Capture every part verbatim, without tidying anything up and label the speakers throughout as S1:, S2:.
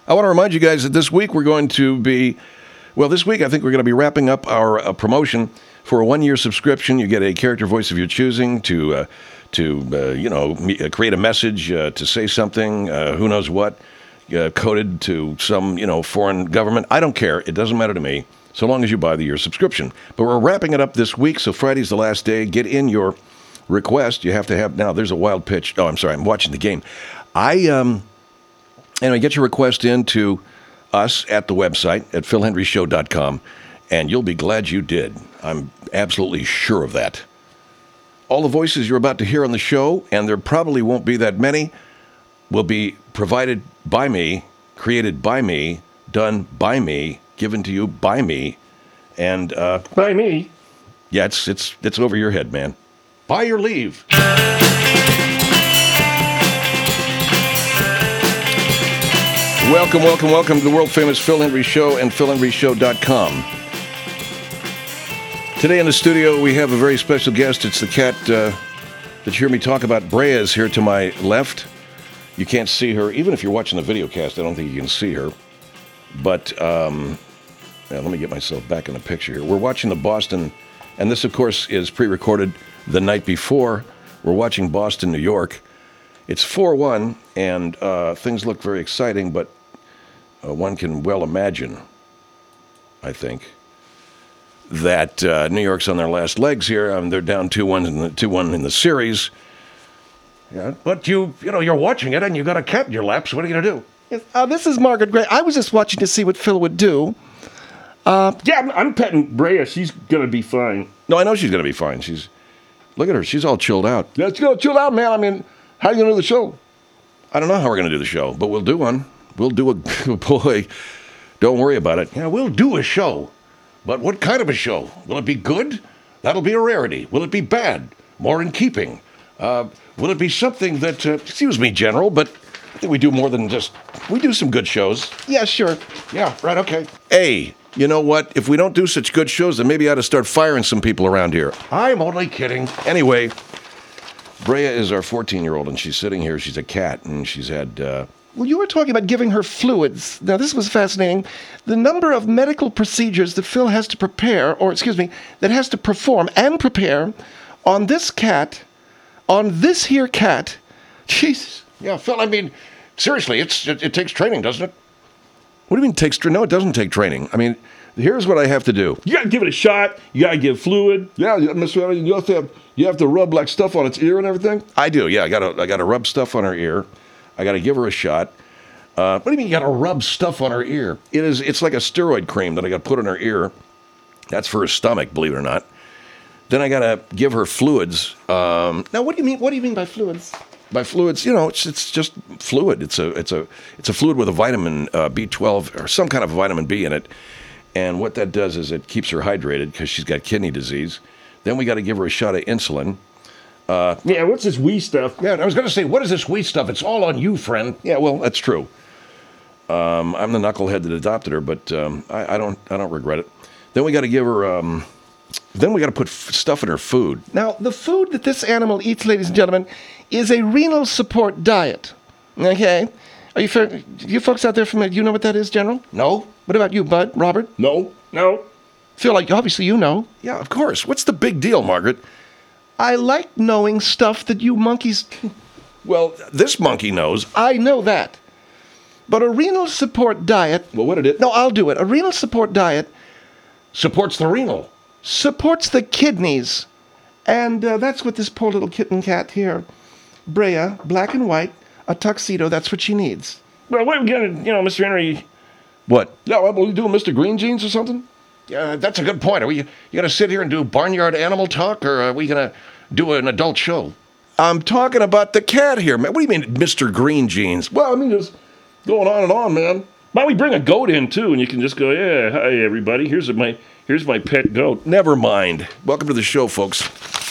S1: I want to remind you guys that this week we're going to be, well, this week I think we're going to be wrapping up our uh, promotion for a one-year subscription. You get a character voice of your choosing to, uh, to uh, you know, create a message, uh, to say something, uh, who knows what, uh, coded to some, you know, foreign government. I don't care. It doesn't matter to me, so long as you buy the year subscription. But we're wrapping it up this week, so Friday's the last day. Get in your request. You have to have, now there's a wild pitch. Oh, I'm sorry, I'm watching the game. I, um, anyway, get your request in to us at the website at phil hendry show dot com, and you'll be glad you did. I'm absolutely sure of that. All the voices you're about to hear on the show, and there probably won't be that many, will be provided by me, created by me, done by me, given to you by me, and uh,
S2: by me.
S1: Yeah, it's it's it's over your head, man. By your leave. Welcome, welcome, welcome to the world-famous Phil Hendry Show and phil hendry show dot com. Today in the studio, we have a very special guest. It's the cat uh, that you hear me talk about. Brea is here to my left. You can't see her. Even if you're watching the video cast, I don't think you can see her. But um, now let me get myself back in the picture here. We're watching the Boston, and this, of course, is pre-recorded the night before. We're watching Boston, New York. It's four one, and uh, things look very exciting, but uh, one can well imagine, I think, that uh, New York's on their last legs here. Um, they're down two one in the two one in the series. Yeah, but you, you know, you're watching it, and you got a cat in your lap. So what are you gonna do?
S3: Yes, uh, this is Margaret Gray. I was just watching to see what Phil would do.
S2: Uh, yeah, I'm, I'm petting Brea. She's gonna be fine.
S1: No, I know she's gonna be fine. She's look at her. She's all chilled out.
S2: Let's go chill out, man. I mean, how are you gonna do the show?
S1: I don't know how we're gonna do the show, but we'll do one. We'll do a boy. Don't worry about it. Yeah, we'll do a show. But what kind of a show? Will it be good? That'll be a rarity. Will it be bad? More in keeping. Uh, will it be something that, uh, excuse me, General, but I think we do more than just, we do some good shows.
S3: Yeah, sure.
S1: Yeah, right, okay. Hey, you know what? If we don't do such good shows, then maybe I ought to start firing some people around here. I'm only kidding. Anyway, Brea is our fourteen-year-old, and she's sitting here. She's a cat, and she's had... Uh,
S3: Well, you were talking about giving her fluids. Now, this was fascinating. The number of medical procedures that Phil has to prepare, or excuse me, that has to perform and prepare on this cat, on this here cat. Jesus.
S1: Yeah, Phil, I mean, seriously, it's it, it takes training, doesn't it? What do you mean it takes training? No, it doesn't take training. I mean, here's what I have to do.
S2: You gotta give it a shot. You gotta give fluid.
S4: Yeah, Mister Evans, you have to have, you have to rub like stuff on its ear and everything.
S1: I do. Yeah, I gotta I gotta rub stuff on her ear. I got to give her a shot. Uh, what do you mean you got to rub stuff on her ear? It is. It's like a steroid cream that I got to put in her ear. That's for her stomach, believe it or not. Then I got to give her fluids. Um,
S3: now, what do you mean? What do you mean by fluids?
S1: By fluids, you know, it's it's just fluid. It's a it's a it's a fluid with a vitamin uh, B twelve or some kind of vitamin B in it. And what that does is it keeps her hydrated because she's got kidney disease. Then we got to give her a shot of insulin.
S2: Uh, yeah, what's this wee stuff?
S1: Yeah, I was going to say, what is this wee stuff? It's all on you, friend. Yeah, well, that's true. Um, I'm the knucklehead that adopted her, but um, I, I don't I don't regret it. Then we got to give her, um, then we got to put f- stuff in her food.
S3: Now, the food that this animal eats, ladies and gentlemen, is a renal support diet. Okay? Are you fair, you folks out there familiar? You know what that is, General?
S1: No.
S3: What about you, Bud? Robert?
S2: No. No.
S3: Feel like obviously you know.
S1: Yeah, of course. What's the big deal, Margaret?
S3: I like knowing stuff that you monkeys...
S1: Well, this monkey knows.
S3: I know that. But a renal support diet...
S1: Well, what did it...
S3: No, I'll do it. A renal support diet...
S1: Supports the renal.
S3: Supports the kidneys. And uh, that's what this poor little kitten cat here, Brea, black and white, a tuxedo, that's what she needs.
S2: Well, what are we going to, you know, Mister Henry...
S1: What?
S4: Yeah, what are we doing, Mister Green Jeans or something?
S1: Yeah, that's a good point. Are we you going to sit here and do barnyard animal talk, or are we going to do an adult show? I'm talking about the cat here, man. What do you mean, Mister Green Jeans?
S4: Well, I mean, just going on and on, man.
S2: Why don't we bring a goat in, too, and you can just go, yeah, hi, everybody. Here's my here's my pet goat.
S1: Never mind. Welcome to the show, folks.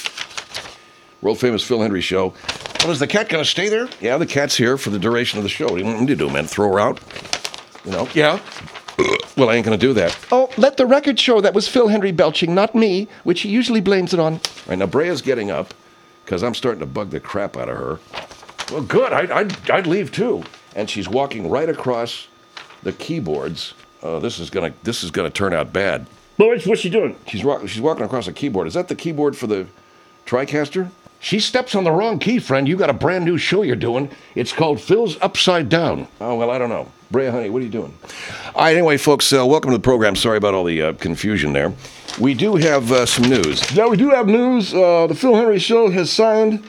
S1: World-famous Phil Hendry Show. Well, is the cat going to stay there? Yeah, the cat's here for the duration of the show. What do you want me to do, man? Throw her out? You know? Yeah. Well, I ain't going to do that.
S3: Oh, let the record show that was Phil Hendry belching, not me, which he usually blames it on.
S1: All right, now Brea's getting up because I'm starting to bug the crap out of her.
S2: Well, good. I'd, I'd, I'd leave, too.
S1: And she's walking right across the keyboards. Uh, this is gonna this is gonna turn out bad.
S2: Boys, what's she doing?
S1: She's rock, she's walking across a keyboard. Is that the keyboard for the TriCaster?
S3: She steps on the wrong key, friend. You got a brand new show you're doing. It's called Phil's Upside Down.
S1: Oh, well, I don't know. Brea, honey, what are you doing? All right, anyway, folks, uh, welcome to the program. Sorry about all the uh, confusion there. We do have uh, some news.
S4: Yeah, we do have news. Uh, the Phil Henry Show has signed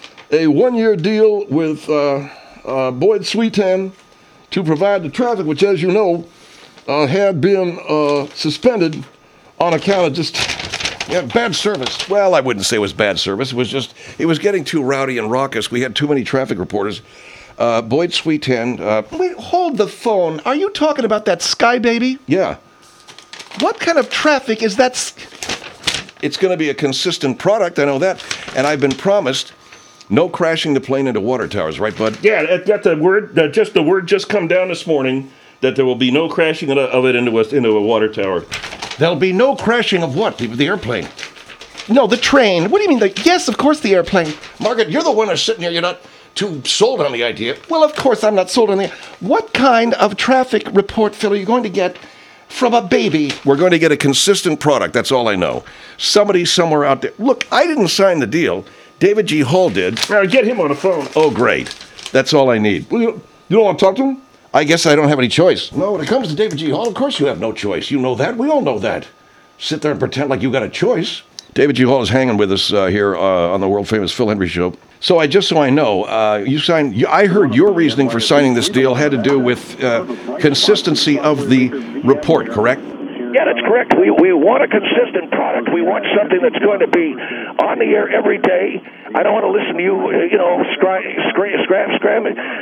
S4: a one-year deal with uh, uh, Boyd Sweetan to provide the traffic, which, as you know, uh, had been uh, suspended on account of just
S1: Yeah, bad service. Well, I wouldn't say it was bad service. It was just, it was getting too rowdy and raucous. We had too many traffic reporters. Uh, Boyd Sweetan, uh,
S3: Wait, hold the phone. Are you talking about that Sky Baby?
S1: yeah,
S3: What kind of traffic is that? s-
S1: it's going to be a consistent product. I know that. And I've been promised no crashing the plane into water towers, right, bud?
S2: Yeah, that, that the word, that just the word just come down this morning that there will be no crashing of, of it into a, into a water tower.
S3: There'll be no crashing of what? The, the airplane? No, the train. What do you mean? The, yes, of course, the airplane.
S1: Margaret, you're the one who's sitting here. You're not too sold on the idea.
S3: Well, of course, I'm not sold on the. What kind of traffic report, Phil, are you going to get from a baby?
S1: We're going to get a consistent product. That's all I know. Somebody somewhere out there. Look, I didn't sign the deal. David G. Hall did.
S2: Now get him on the phone.
S1: Oh, great. That's all I need.
S4: Well, you, you don't want to talk to him?
S1: I guess I don't have any choice.
S3: No, when it comes to David G. Hall, of course you have no choice. You know that. We all know that. Sit there and pretend like you got a choice.
S1: David G. Hall is hanging with us uh, here uh, on the world famous Phil Henry Show. So I just so I know, uh, you signed. You, I heard your reasoning for signing this deal had to do with uh, consistency of the report, correct?
S5: Yeah, that's correct. We we want a consistent product. We want something that's going to be on the air every day. I don't want to listen to you, uh, you know, scry, scra scram, scram.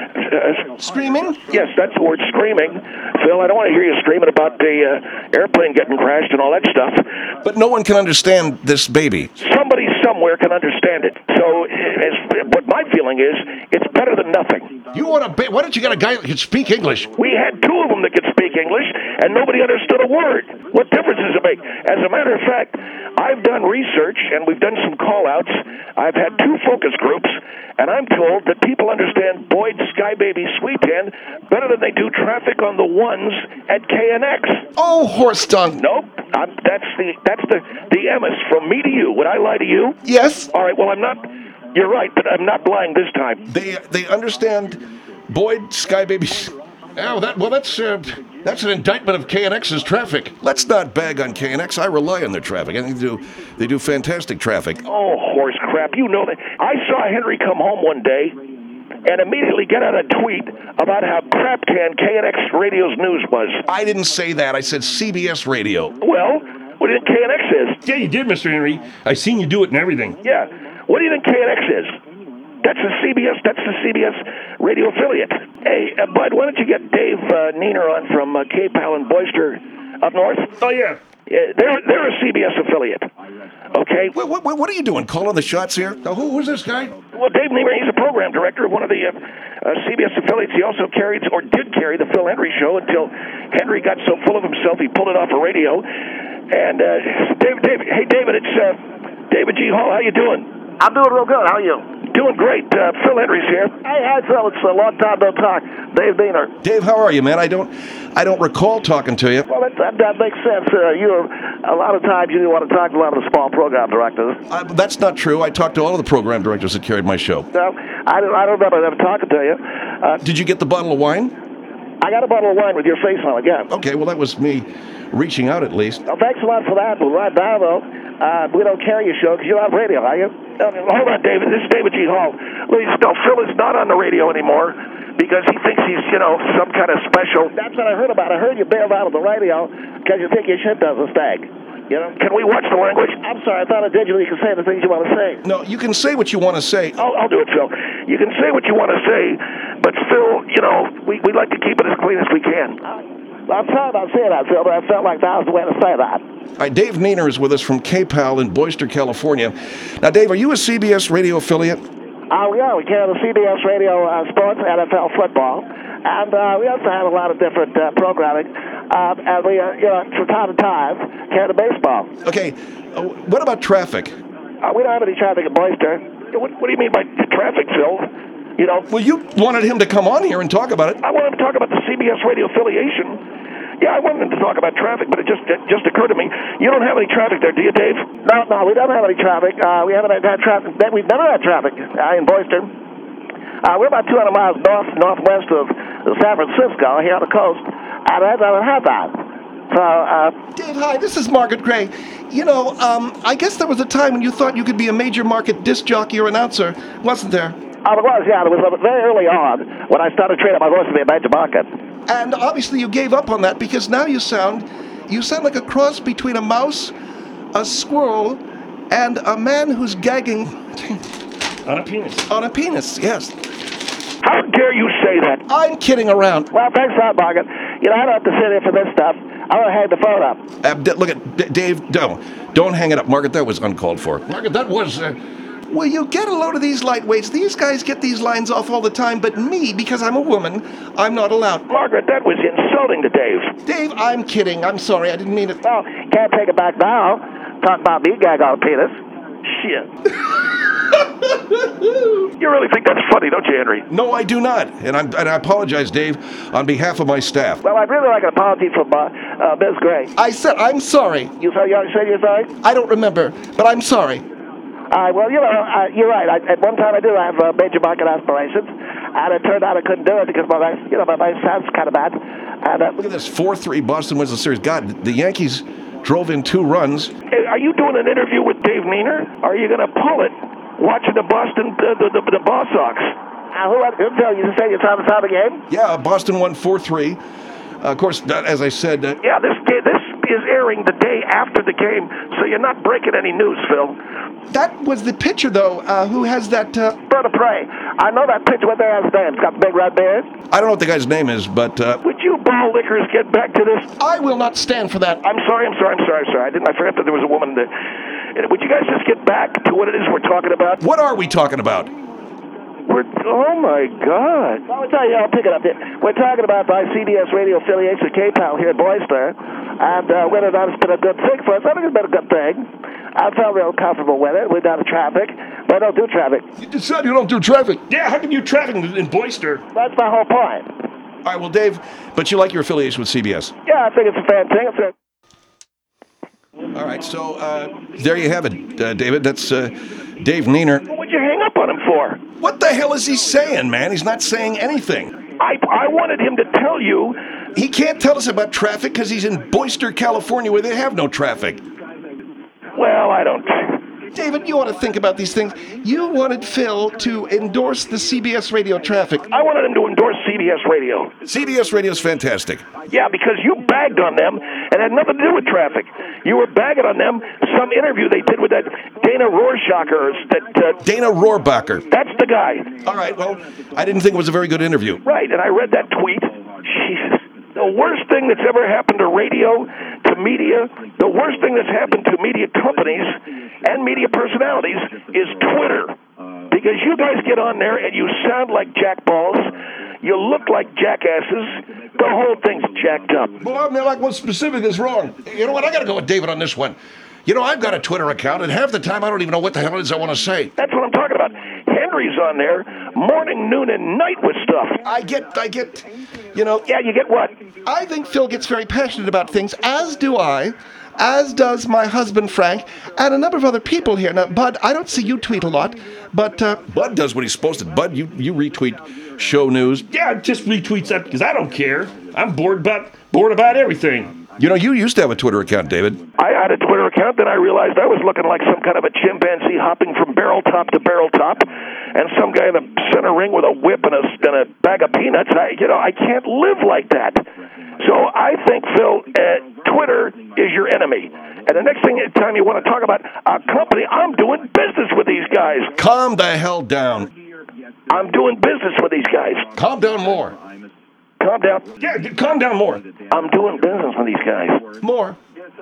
S5: Uh,
S3: Screaming?
S5: yes, that's the word, screaming. Phil, I don't want to hear you screaming about the uh, airplane getting crashed and all that stuff.
S1: But no one can understand this baby.
S5: Somebody somewhere can understand it. So, uh, as, what my feeling is, it's better than nothing.
S3: You want to? Ba- Why don't you get a guy that can speak English?
S5: We had two of them that could speak English, and nobody understood a word. What difference does it make? As a matter of fact, I've done research, and we've done some call-outs. I've had two focus groups, and I'm told that people understand Boyd Sky Baby Sweetan better than they do traffic on the ones at K N X.
S3: Oh, horse dung.
S5: Nope, I'm, that's the that's the the M S from me to you. Would I lie to you?
S3: Yes.
S5: All right. Well, I'm not. You're right, but I'm not lying this time.
S1: They they understand Boyd Sky Baby.
S3: Oh, that well, that's uh, that's an indictment of K N X's traffic.
S1: Let's not bag on K N X. I rely on their traffic. I think they do they do fantastic traffic.
S5: Oh, horse crap. You know that. I saw Henry come home one day and immediately get out a tweet about how crap can K N X Radio's news was.
S1: I didn't say that. I said C B S Radio.
S5: Well, what do you think K N X is?
S2: Yeah, you did, Mister Henry. I seen you do it and everything.
S5: Yeah. What do you think K N X is? That's the C B S. That's the C B S radio affiliate. Hey, uh, Bud, why don't you get Dave uh, Neener on from uh, K-Pal and Boyster up north?
S2: Oh, yeah.
S5: Yeah, they're they're a C B S affiliate. Okay.
S1: What, what, what are you doing? Calling the shots here?
S3: Now, who who's this guy?
S5: Well, Dave Neener, he's a program director of one of the uh, uh, C B S affiliates. He also carried, or did carry, the Phil Henry Show until Henry got so full of himself he pulled it off a radio. And uh, Dave, Dave, hey David, it's uh, David G. Hall. How you doing?
S6: I'm doing real good. How are you?
S5: Doing great. Uh, Phil Henry's here.
S6: Hey, hi, Phil. It's a long time no talk. Dave Diener.
S1: Dave, how are you, man? I don't I don't recall talking to you.
S6: Well, that, that, that makes sense. Uh, you a lot of times you didn't want to talk to a lot of the small program directors.
S1: Uh, that's not true. I talked to all of the program directors that carried my show.
S6: No, I don't. I don't remember them talking to you. Uh,
S1: Did you get the bottle of wine?
S6: I got a bottle of wine with your face on it. Yeah.
S1: Okay, well, that was me reaching out at least.
S6: Well, thanks a lot for that. But right now, though, uh, we don't carry your show because you're on radio, are you?
S5: Uh, hold on, David. This is David G. Hall. Ladies, no, Phil is not on the radio anymore because he thinks he's, you know, some kind of special.
S6: That's what I heard about. I heard you bailed out of the radio because you think your shit doesn't stag. You know?
S5: Can we watch the language?
S6: I'm sorry. I thought digitally you could say the things you want to say.
S1: No, you can say what you want to say.
S5: I'll, I'll do it, Phil. You can say what you want to say, but Phil, you know, we, we like to keep it as clean as we can.
S6: I'm sorry about saying that, Phil, but I felt like that was the way to say that.
S1: All right, Dave Neener is with us from K-Pal in Boyster, California. Now, Dave, are you a C B S radio affiliate?
S6: Uh, we are. We carry the C B S Radio uh, Sports, N F L Football, and uh, we also have a lot of different uh, programming. Uh, and we, uh, you know, from time to time, carry the baseball.
S1: Okay, uh, what about traffic?
S6: Uh, we don't have any traffic at Boyster.
S5: What, what do you mean by traffic, Phil? You know,
S1: Well, you wanted him to come on here and talk about it.
S5: I want to talk about the C C B S radio affiliation, yeah, I wanted to talk about traffic, but it just it just occurred to me, you don't have any traffic there, do you, Dave?
S6: No, no, we don't have any traffic. Uh, we haven't had traffic. We've never had traffic uh, in Boyster. Uh, we're about two hundred miles north northwest of San Francisco, here on the coast, and I haven't had that. So, uh,
S3: Dave, hi, this is Margaret Gray. You know, um, I guess there was a time when you thought you could be a major market disc jockey or announcer, wasn't there?
S6: oh, it was, yeah, it was uh, very early on when I started training my voice to be a major market.
S3: And obviously you gave up on that because now you sound, you sound like a cross between a mouse, a squirrel, and a man who's gagging
S2: On a penis.
S3: on a penis, yes.
S5: How dare you say that?
S3: I'm kidding around.
S6: Well, thanks a lot, Margaret. You know, I don't have to sit here for this stuff. I'm going to hang the phone up.
S1: Uh, D- look at D- Dave. No, don't hang it up, Margaret. That was uncalled for.
S4: Margaret, that was. Uh,
S3: Will you get a load of these lightweights? These guys get these lines off all the time, but me, because I'm a woman, I'm not allowed.
S5: Margaret, that was insulting to Dave.
S3: Dave, I'm kidding. I'm sorry. I didn't mean it.
S6: Well, can't take it back now. Talk about me gag on a penis.
S5: Shit. You really think that's funny, don't you, Henry?
S1: No, I do not, and, I'm, and I apologize, Dave, on behalf of my staff.
S6: Well, I'd really like an apology from uh, uh, Miz Gray.
S3: I said I'm sorry.
S6: You said you said you're sorry?
S3: I don't remember, but I'm sorry.
S6: Uh, well, you know, uh, you're right. I, at one time I did have uh, major market aspirations, and it turned out I couldn't do it because my voice, you know, my voice sounds kind of bad. And uh,
S1: Look at this, four three, Boston wins the series. God, the Yankees drove in two runs.
S5: Hey, are you doing an interview with Dave Neener? Or are you going to pull it watching the Boston, uh, the, the, the Ball Sox?
S6: uh, who, who tell you to say you saw the time of the game?
S1: Yeah, Boston won four three. Uh, of course, uh, as I said, uh,
S5: Yeah, this day, this is airing the day after the game, so you're not breaking any news, Phil.
S3: That was the pitcher, though, uh, who has that. Uh,
S6: Bird of prey. I know that pitcher. What the hell's name? It's got the big red beard.
S1: I don't know what the guy's name is, but uh,
S5: Would you ball lickers get back to this?
S3: I will not stand for that.
S5: I'm sorry, I'm sorry, I'm sorry, I'm sorry. I didn't. I forgot that there was a woman there. And would you guys just get back to what it is we're talking about?
S1: what are we talking about?
S5: We're. Oh my God.
S6: Well, I'll tell you, I'll pick it up. We're talking about my C B S radio affiliation, K-Pal, here in Boyster, and uh, whether or not it's been a good thing for us. I think it's been a good thing. I felt real comfortable with it. We're down to traffic, but I don't do traffic.
S4: you just said you don't do traffic.
S2: Yeah, how come you traffic in, in Boyster?
S6: That's my whole point.
S1: All right, well, Dave, but you like your affiliation with C B S.
S6: Yeah, I think it's a fan thing. It's a-
S1: All right, so uh, there you have it, uh, David. That's uh, Dave Neener.
S5: What'd you hang up on him for?
S1: What the hell is he saying, man? He's not saying anything.
S5: I I wanted him to tell you.
S1: He can't tell us about traffic because he's in Boyster, California, where they have no traffic.
S5: Well, I don't.
S3: David, you ought to think about these things. You wanted Phil to endorse the C B S radio traffic.
S5: I wanted him to endorse C B S Radio.
S1: C B S Radio is fantastic.
S5: Yeah, because you bagged on them and had nothing to do with traffic. You were bagging on them some interview they did with that Dana Rorschach or that. Uh,
S1: Dana Rohrbacher.
S5: that's the guy.
S1: All right, well, I didn't think it was a very good interview.
S5: Right, and I read that tweet. Jesus. The worst thing that's ever happened to radio, to media, the worst thing that's happened to media companies and media personalities is Twitter. Because you guys get on there and you sound like jackballs, you look like jackasses, the whole thing's jacked up.
S4: Well, I mean, like what specific is wrong?
S1: You know what? I got to go with David on this one. You know, I've got a Twitter account, and half the time I don't even know what the hell it is I want to say.
S5: That's what I'm talking about. Henry's on there morning, noon, and night with stuff.
S3: I get, I get, you know,
S5: Yeah, you get what?
S3: I think Phil gets very passionate about things, as do I, as does my husband Frank, and a number of other people here. Now, Bud, I don't see you tweet a lot, but uh,
S1: Bud does what he's supposed to. Bud, you, you retweet show news.
S2: Yeah, just retweets that because I don't care. I'm bored about bored about everything.
S1: You know, you used to have a Twitter account, David.
S5: I had a Twitter account, then I realized I was looking like some kind of a chimpanzee hopping from barrel top to barrel top, and some guy in the center ring with a whip and a, and a bag of peanuts. I, you know, I can't live like that. So I think, Phil, uh, Twitter is your enemy. And the next thing time you want to talk about a company, I'm doing business with these guys.
S1: Calm the hell down.
S5: I'm doing business with these guys.
S1: Calm down more.
S5: Calm down.
S2: Yeah, d- calm down more.
S5: I'm doing business with these guys.
S3: more.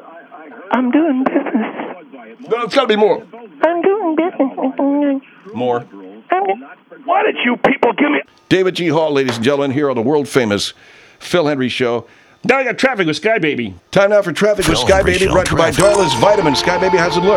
S6: I'm doing business.
S4: No, it's got to be more.
S6: I'm doing business.
S1: More.
S6: I'm
S5: Why did you people give me...
S1: David G. Hall, ladies and gentlemen, here on the world-famous Phil Henry Show.
S2: Now I got traffic with Sky Baby.
S1: Time now for Traffic with
S7: Phil
S1: Sky
S7: Henry
S1: Baby,
S7: Show
S1: brought to you by
S7: traffic.
S1: Doyle's Vitamin. Sky Baby, how's it look?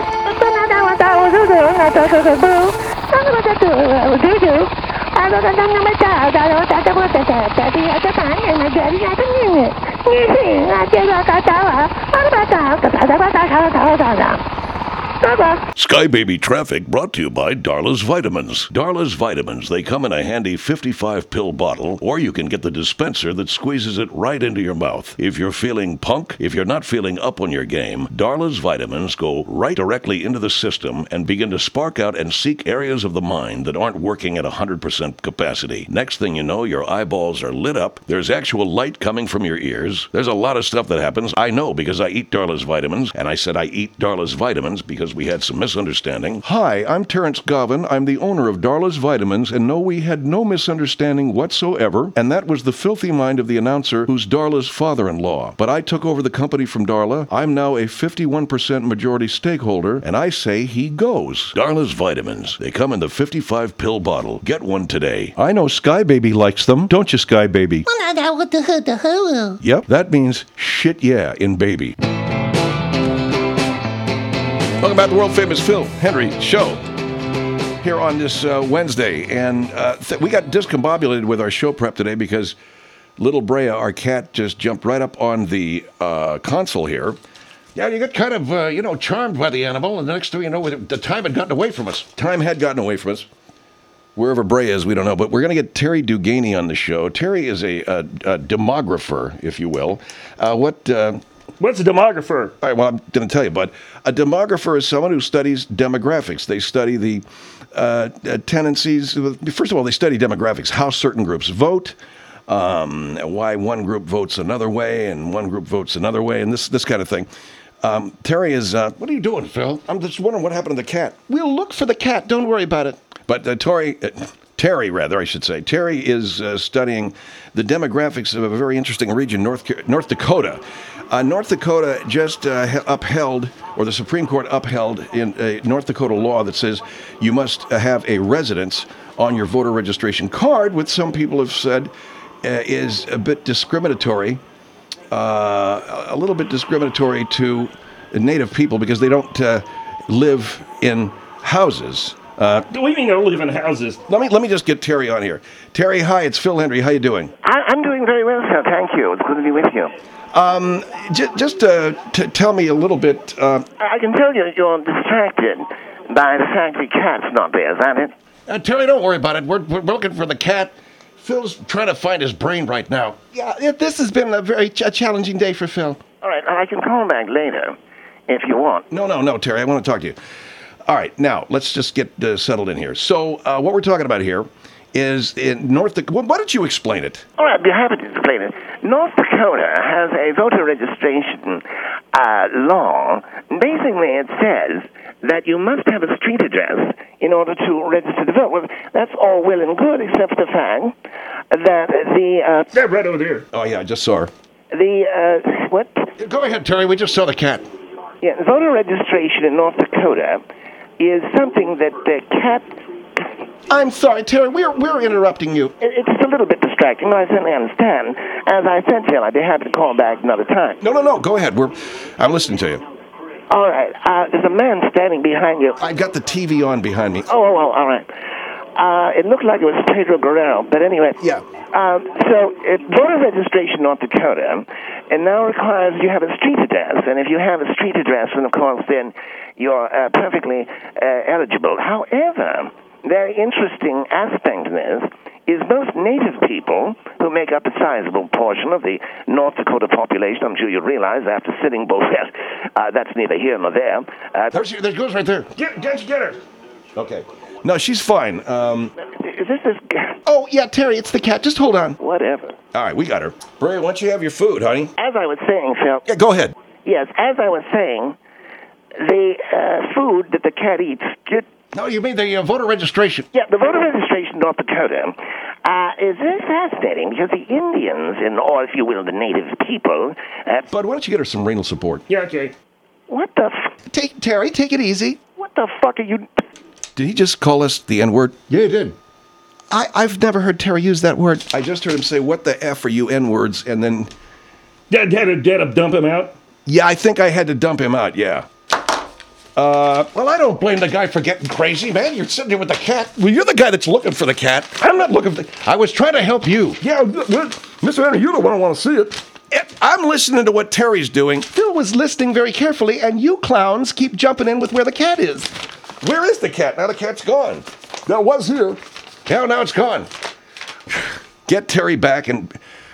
S1: Sky Baby Traffic brought to you by Darla's Vitamins. Darla's Vitamins, they come in a handy fifty-five pill bottle, or you can get the dispenser that squeezes it right into your mouth. If you're feeling punk, if you're not feeling up on your game, Darla's Vitamins go right directly into the system and begin to spark out and seek areas of the mind that aren't working at one hundred percent capacity. Next thing you know, your eyeballs are lit up, there's actual light coming from your ears. There's a lot of stuff that happens. I know because I eat Darla's Vitamins, and I said I eat Darla's Vitamins because we had some misunderstanding. Hi, I'm Terrence Govan. I'm the owner of Darla's Vitamins, and no, we had no misunderstanding whatsoever, and that was the filthy mind of the announcer who's Darla's father-in-law. But I took over the company from Darla. I'm now a fifty-one percent majority stakeholder, and I say he goes. Darla's Vitamins. They come in the fifty-five pill bottle. Get one today. I know Sky Baby likes them, don't you, Sky Baby? Yep, that means shit yeah in baby. Welcome back to the world-famous Phil Henry Show here on this uh, Wednesday. And uh, th- we got discombobulated with our show prep today because little Brea, our cat, just jumped right up on the uh, console here. Yeah, you got kind of, uh, you know, charmed by the animal, and the next thing you know, the time had gotten away from us. Time had gotten away from us. Wherever Brea is, we don't know. But we're going to get Terry Duganey on the show. Terry is a, a, a demographer, if you will. Uh, what... Uh,
S2: What's a demographer?
S1: All right, well, I'm going to tell you, but a demographer is someone who studies demographics. They study the uh, uh, tendencies. First of all, they study demographics, how certain groups vote, um, why one group votes another way and one group votes another way, and this this kind of thing. Um, Terry is, uh, what are you doing, Phil? I'm just wondering what happened to the cat.
S3: We'll look for the cat. Don't worry about it.
S1: But uh, Terry, uh, Terry, rather, I should say, Terry is uh, studying the demographics of a very interesting region, North North Dakota. Uh, North Dakota just uh, upheld, or the Supreme Court upheld in a North Dakota law that says you must have a residence on your voter registration card, which some people have said uh, is a bit discriminatory, uh, a little bit discriminatory to Native people because they don't uh, live in houses. Uh,
S2: What do you mean I don't live in houses?
S1: let me let me just get Terry on here. Terry, hi, it's Phil Henry. How you doing?
S6: I, I'm doing very well, sir. Thank you. It's good to be with you.
S1: Um, j- just uh, t- tell me a little bit. Uh,
S6: I can tell you you're distracted by the fact the cat's not there, is that it?
S3: Uh, Terry, don't worry about it. We're, we're looking for the cat. Phil's trying to find his brain right now. Yeah, it, this has been a very ch- a challenging day for Phil.
S6: All right, I can call back later if you want.
S1: no, no, no, Terry, I want to talk to you. All right, now let's just get uh, settled in here. So, uh, what we're talking about here is in North Dakota. Why don't you explain it?
S6: All right, I'd be happy to explain it. North Dakota has a voter registration uh, law. Basically, it says that you must have a street address in order to register to vote. Well, that's all well and good, except for the fact that the... Uh,
S2: Yeah, right over there.
S1: Oh, yeah, I just saw her.
S6: the, uh, what?
S3: Go ahead, Terry. We just saw the cat.
S6: Yeah, voter registration in North Dakota is something that the cat...
S3: I'm sorry, Terry. We're we're interrupting you.
S6: It- It's a little bit distracting, but I certainly understand. As I said, Phil, I'd be happy to call back another time.
S1: No, no, no. Go ahead. We're. I'm listening to you.
S6: All right, uh, there's a man standing behind you.
S1: I've got the T V on behind me.
S6: Oh, oh, oh, all right. Uh, it looked like it was Pedro Guerrero, but anyway.
S1: Yeah.
S6: Um, so, it, voter registration in North Dakota, and now requires you have a street address, and if you have a street address, then of course, then you're uh, perfectly uh, eligible. However, very interesting aspect of this is most Native people, who make up a sizable portion of the North Dakota population, I'm sure you realize after sitting both there, uh, that's neither here nor there. Uh,
S3: There's, there goes right there.
S2: Get, get, get her.
S1: Okay. No, she's fine. Um,
S6: is this this guy?
S3: Oh, yeah, Terry, it's the cat. Just hold on.
S6: Whatever.
S1: all right, we got her. Bray, why don't you have your food, honey?
S6: As I was saying, Phil,
S1: Yeah, go ahead.
S6: yes, as I was saying, the uh, food that the cat eats, it,
S3: No, you mean the uh, voter registration.
S6: yeah, the voter registration in North Dakota uh, is very fascinating because the Indians, and or if you will, the native people, uh,
S1: Bud, why don't you get her some renal support?
S2: Yeah, okay.
S6: what the f-
S3: Take Terry, take it easy.
S6: what the fuck are you?
S1: Did he just call us the N-word?
S3: Yeah, he did. I, I've never heard Terry use that word.
S1: I just heard him say, what the F are you N-words? And then,
S2: Dad, dad, dad, dump him out.
S1: yeah, I think I had to dump him out, yeah. Well, I don't blame the guy for getting crazy, man. You're sitting there with the cat. Well, you're the guy that's looking for the cat. I'm not looking for the... I was trying to help you.
S4: Yeah, Mister Henry, you're the one I want to see it.
S1: I'm listening to what Terry's doing.
S3: Phil was listening very carefully, and you clowns keep jumping in with where the cat is.
S1: Where is the cat? Now the cat's gone.
S4: That was here.
S1: Now, now it's gone. Get Terry back and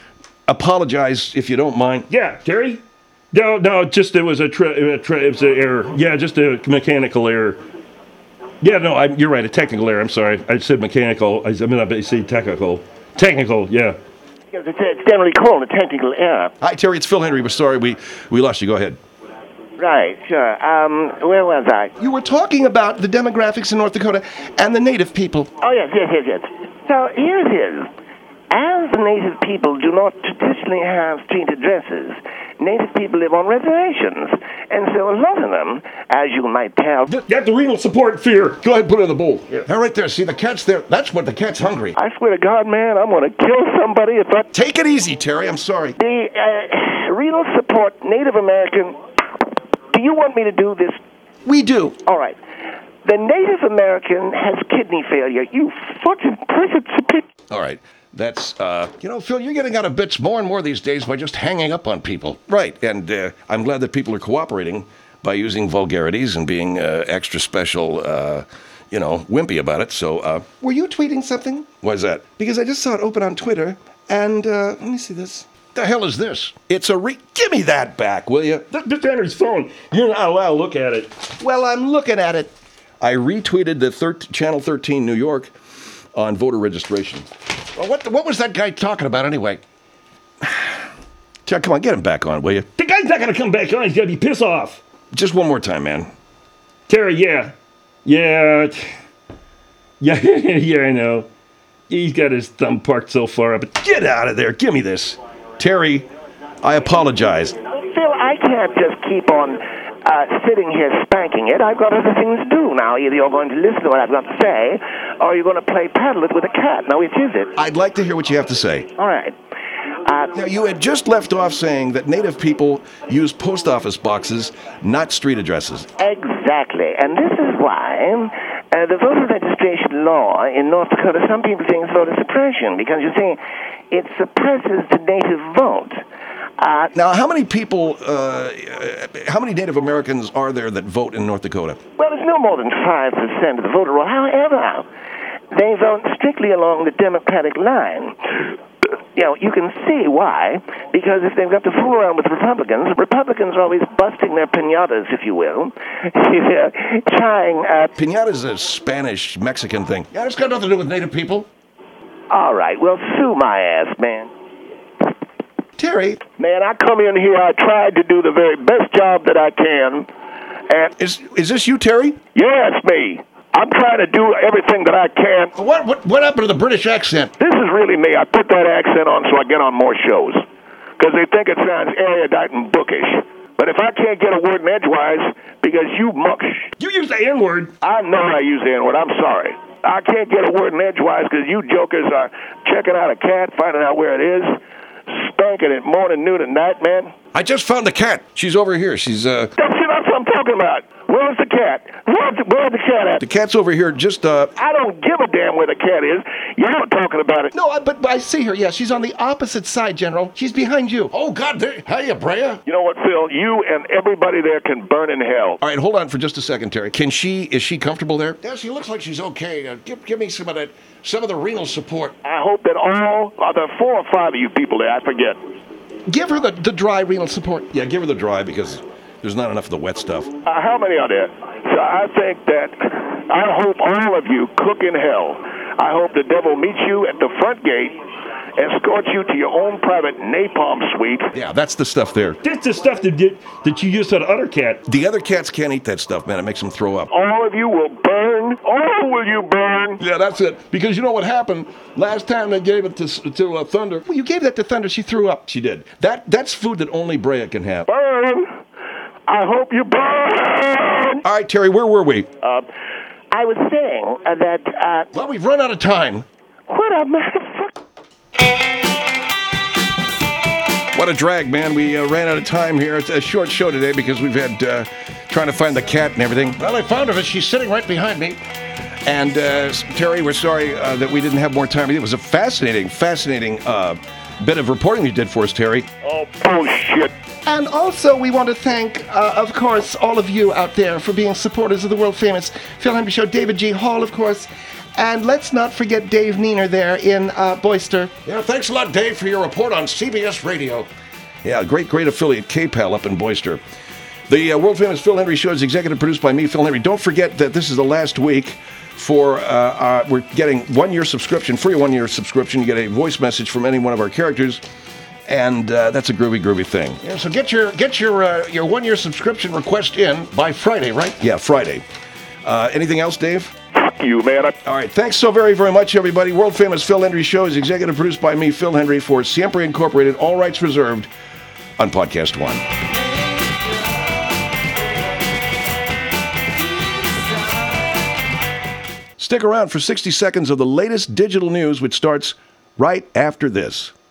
S1: apologize if you don't mind.
S2: Yeah, Terry? No, no, just it was a, tra- a tra- it was an error. Yeah, just a mechanical error. Yeah, no, I, you're right, a technical error. I'm sorry. I said mechanical. I, I mean, I said technical. Technical, yeah.
S6: Because it's, it's generally called a technical error.
S1: Hi, Terry. It's Phil Henry. We're sorry we, we lost you. Go ahead.
S6: Right, sure. Um, where was I?
S3: You were talking about the demographics in North Dakota and the native people.
S6: Oh, yes, yes, yes, yes. So here it is. As the native people do not traditionally have street addresses, native people live on reservations. And so a lot of them, as you might tell...
S2: Get the renal support fear.
S4: Go ahead and put it in the bowl. Yeah.
S1: All right there. See, the cat's there. That's what the cat's hungry.
S6: I swear to God, man, I'm going to kill somebody if I...
S1: Take it easy, Terry. I'm sorry.
S6: The uh, renal support Native American... Do you want me to do this?
S3: We do.
S6: All right. The Native American has kidney failure. You fucking perfect...
S1: All right. That's, uh, you know, Phil, you're getting out of bits more and more these days by just hanging up on people. Right. And uh, I'm glad that people are cooperating by using vulgarities and being uh, extra special, uh, you know, wimpy about it. So, uh,
S3: Were you tweeting something?
S1: what is that?
S3: Because I just saw it open on Twitter, and uh, let me see this.
S1: The hell is this? It's a re... Give me that back, will you?
S2: Mister Henry's phone. You're not allowed to look at it.
S3: Well, I'm looking at it.
S1: I retweeted the thir- Channel thirteen New York on voter registration. Well, what, the, what was that guy talking about anyway? Jack, come on, get him back on, will you?
S2: The guy's not going to come back on. He's got to be pissed off.
S1: Just one more time, man.
S2: Terry, yeah. Yeah. Yeah, yeah, I know. He's got his thumb parked so far up.
S1: Get out of there. Give me this. Terry, I apologize.
S6: Phil, I can't just keep on uh, sitting here spanking it. I've got other things to do now. Either you're going to listen to what I've got to say, or you're going to play paddle it with a cat. Now, which is it?
S1: I'd like to hear what you have to say.
S6: All right. Uh,
S1: Now, you had just left off saying that Native people use post office boxes, not street addresses.
S6: Exactly. And this is why uh, the voter registration law in North Dakota, some people think it's voter suppression, because you see, it suppresses the native vote. Uh,
S1: Now, how many people, uh, how many Native Americans are there that vote in North Dakota?
S6: well, it's no more than five percent of the voter roll. However, they vote strictly along the Democratic line. You know, you can see why, because if they've got to fool around with Republicans, Republicans are always busting their pinatas, if you will. They're trying, uh,
S1: Piñata is a Spanish, Mexican thing. Yeah, it's got nothing to do with Native people.
S6: all right, well, sue my ass, man.
S3: Terry,
S6: Man, I come in here, I tried to do the very best job that I can, and
S1: Is is this you, Terry?
S6: yeah, it's me. I'm trying to do everything that I can.
S1: What what what happened to the British accent?
S6: This is really me. I put that accent on so I get on more shows, because they think it sounds erudite and bookish. But if I can't get a word in edgewise, because you mucks,
S2: You use the N-word.
S6: I know I use the N-word, I'm sorry. I can't get a word in edgewise because you jokers are checking out a cat, finding out where it is, spanking it morning, noon, and night, man.
S1: I just found the cat. She's over here. She's uh
S6: That's, that's what I'm talking about. Where's the cat? Where's the, where's the cat at?
S1: the cat's over here just uh
S6: I don't give a damn where the cat is. You're not talking about it.
S3: no, I, but, but I see her. Yeah, she's on the opposite side, General. She's behind you.
S1: Oh God, there hiya, Brea.
S6: You know what, Phil? You and everybody there can burn in hell.
S1: All right, hold on for just a second, Terry. Can she is she comfortable there? Yeah, she looks like she's okay. Uh, give give me some of that some of the renal support.
S6: I hope that all, are there four or five of you people there? I forget.
S3: Give her the, the dry renal support.
S1: Yeah, give her the dry because there's not enough of the wet stuff.
S6: Uh, how many are there? So I think that, I hope all of you cook in hell. I hope the devil meets you at the front gate, escorts you to your own private napalm suite.
S1: Yeah, that's the stuff there.
S2: That's the stuff that did, that you used to the other cat.
S1: The other cats can't eat that stuff, man. It makes them throw up.
S6: All of you will burn. All will you burn.
S4: Yeah, that's it. Because you know what happened last time they gave it to to uh, Thunder.
S3: Well, you gave that to Thunder. She threw up.
S1: She did. That that's food that only Brea can have.
S6: Burn. I hope you burn.
S1: All right, Terry, where were we?
S6: Uh, I was saying uh, that, uh,
S1: Well, we've run out of time.
S6: what a motherfucker.
S1: What a drag, man. We uh, ran out of time here. It's a short show today because we've had uh, trying to find the cat and everything.
S3: Well, I found her. She's sitting right behind me.
S1: And uh, Terry, we're sorry uh, that we didn't have more time. It was a fascinating, fascinating uh, bit of reporting you did for us, Terry.
S5: Oh, bullshit.
S3: And also, we want to thank, uh, of course, all of you out there for being supporters of the world-famous Phil Hendrie Show. David G. Hall, of course. And let's not forget Dave Neener there in uh, Boyster.
S1: Yeah, thanks a lot, Dave, for your report on C B S Radio. Yeah, great, great affiliate, K-Pal up in Boyster. The uh, world-famous Phil Hendrie Show is executive produced by me, Phil Hendrie. Don't forget that this is the last week for, uh, uh, we're getting one-year subscription, free one-year subscription. You get a voice message from any one of our characters, and uh, that's a groovy, groovy thing.
S3: Yeah, so get your get your uh, your one-year subscription request in by Friday, right?
S1: Yeah, Friday. Uh, anything else, Dave?
S5: Fuck you, man. I-
S1: All right, thanks so very, very much, everybody. World-famous Phil Hendrie Show is executive produced by me, Phil Hendrie, for Siempre Incorporated, all rights reserved on Podcast One. Stick around for sixty seconds of the latest digital news, which starts right after this.